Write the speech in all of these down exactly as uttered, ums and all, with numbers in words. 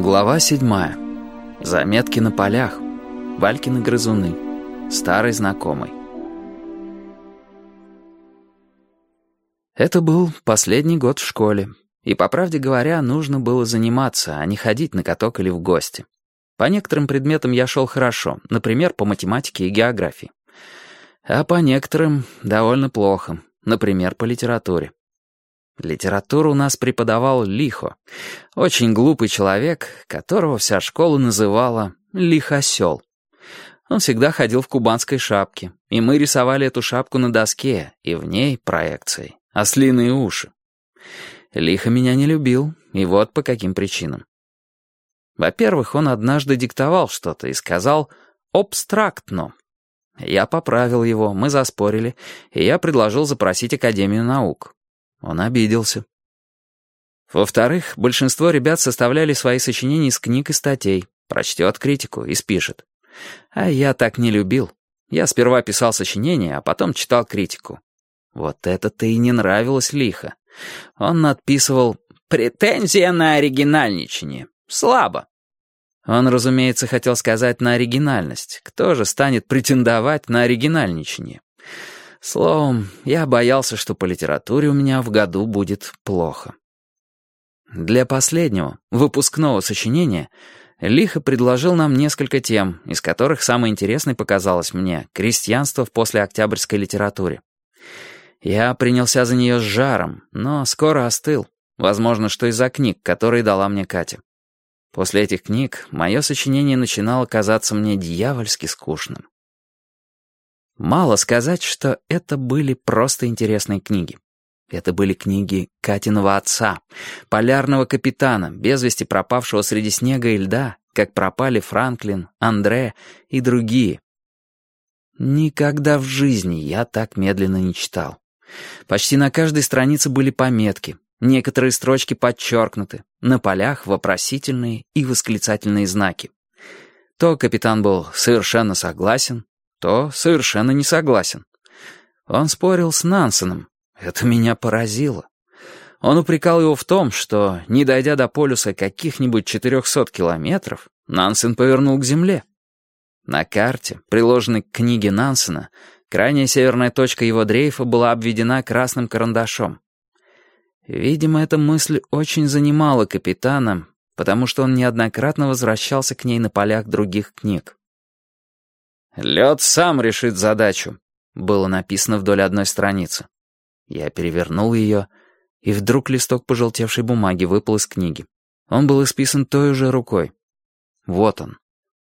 Глава седьмая. Заметки на полях. Валькины грызуны. Старый знакомый. Это был последний год в школе, и, по правде говоря, нужно было заниматься, а не ходить на каток или в гости. По некоторым предметам я шел хорошо, например, по математике и географии. А по некоторым довольно плохо, например, по литературе. Литературу у нас преподавал Лихо, очень глупый человек, которого вся школа называла «лихосел». Он всегда ходил в кубанской шапке, и мы рисовали эту шапку на доске, и в ней проекцией ослиные уши. Лихо меня не любил, и вот по каким причинам. Во-первых, он однажды диктовал что-то и сказал «абстрактно». Я поправил его, мы заспорили, и я предложил запросить Академию наук. Он обиделся. Во-вторых, большинство ребят составляли свои сочинения из книг и статей, прочтет критику и спишет. А я так не любил. Я сперва писал сочинения, а потом читал критику. Вот это-то и не нравилось Лихо. Он надписывал «претензия на оригинальничание». Слабо. Он, разумеется, хотел сказать на оригинальность. Кто же станет претендовать на оригинальничание? Словом, я боялся, что по литературе у меня в году будет плохо. Для последнего, выпускного сочинения, Лихо предложил нам несколько тем, из которых самой интересной показалась мне «Крестьянство в послеоктябрьской литературе». Я принялся за нее с жаром, но скоро остыл, возможно, что из-за книг, которые дала мне Катя. После этих книг мое сочинение начинало казаться мне дьявольски скучным. Мало сказать, что это были просто интересные книги. Это были книги Катиного отца, полярного капитана, без вести пропавшего среди снега и льда, как пропали Франклин, Андре и другие. Никогда в жизни я так медленно не читал. Почти на каждой странице были пометки, некоторые строчки подчеркнуты, на полях вопросительные и восклицательные знаки. То капитан был совершенно согласен, то совершенно не согласен. Он спорил с Нансеном. Это меня поразило. Он упрекал его в том, что, не дойдя до полюса каких-нибудь четырехсот километров, Нансен повернул к земле. На карте, приложенной к книге Нансена, крайняя северная точка его дрейфа была обведена красным карандашом. Видимо, эта мысль очень занимала капитана, потому что он неоднократно возвращался к ней на полях других книг. «Лед сам решит задачу», — было написано вдоль одной страницы. Я перевернул ее, и вдруг листок пожелтевшей бумаги выпал из книги. Он был исписан той же рукой. Вот он.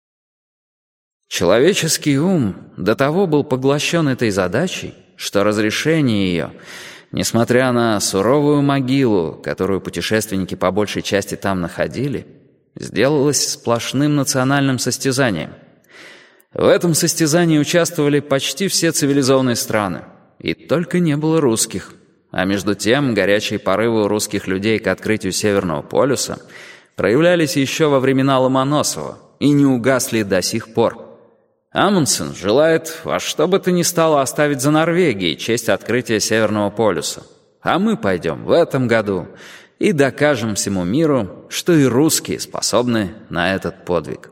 Человеческий ум до того был поглощен этой задачей, что разрешение ее, несмотря на суровую могилу, которую путешественники по большей части там находили, сделалось сплошным национальным состязанием. В этом состязании участвовали почти все цивилизованные страны, и только не было русских. А между тем горячие порывы у русских людей к открытию Северного полюса проявлялись еще во времена Ломоносова и не угасли до сих пор. Амундсен желает во что бы то ни стало оставить за Норвегией честь открытия Северного полюса. А мы пойдем в этом году и докажем всему миру, что и русские способны на этот подвиг.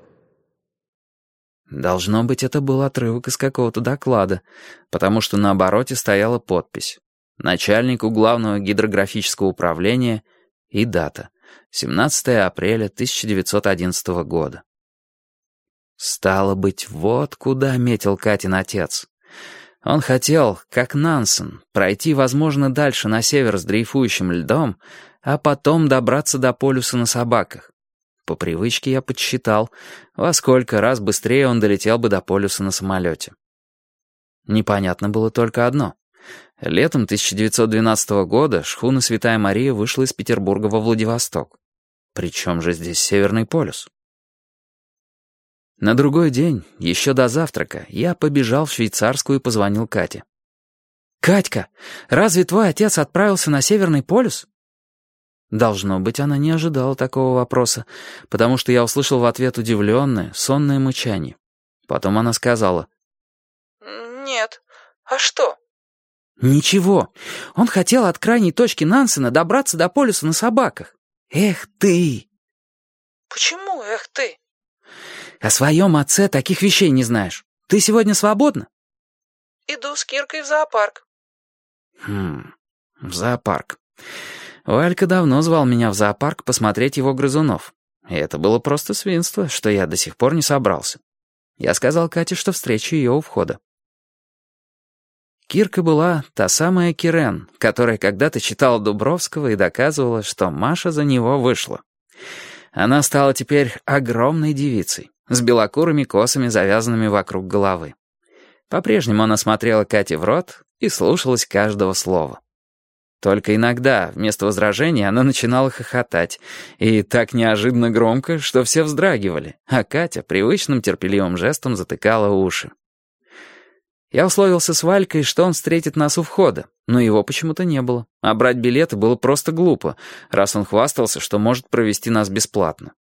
Должно быть, это был отрывок из какого-то доклада, потому что на обороте стояла подпись «Начальнику главного гидрографического управления» и дата семнадцатое апреля тысяча девятьсот одиннадцатого года. Стало быть, вот куда метил Катин отец. Он хотел, как Нансен, пройти, возможно, дальше на север с дрейфующим льдом, а потом добраться до полюса на собаках. По привычке я подсчитал, во сколько раз быстрее он долетел бы до полюса на самолете. Непонятно было только одно. Летом тысяча девятьсот двенадцатого года шхуна «Святая Мария» вышла из Петербурга во Владивосток. Причем же здесь Северный полюс? На другой день, еще до завтрака, я побежал в швейцарскую и позвонил Кате. «Катька, разве твой отец отправился на Северный полюс?» Должно быть, она не ожидала такого вопроса, потому что я услышал в ответ удивленное, сонное мычание. Потом она сказала. «Нет. А что?» «Ничего. Он хотел от крайней точки Нансена добраться до полюса на собаках. Эх ты!» Почему, эх ты? О своем отце таких вещей не знаешь. Ты сегодня свободна? Иду с Киркой в зоопарк. Хм, в зоопарк. Валька давно звал меня в зоопарк посмотреть его грызунов. И это было просто свинство, что я до сих пор не собрался. Я сказал Кате, что встречу ее у входа. Кирка была та самая Кирен, которая когда-то читала Дубровского и доказывала, что Маша за него вышла. Она стала теперь огромной девицей, с белокурыми косами, завязанными вокруг головы. По-прежнему она смотрела Кате в рот и слушалась каждого слова. Только иногда, вместо возражений, она начинала хохотать, и так неожиданно громко, что все вздрагивали, а Катя привычным терпеливым жестом затыкала уши. Я условился с Валькой, что он встретит нас у входа, но его почему-то не было, а брать билеты было просто глупо, раз он хвастался, что может провести нас бесплатно.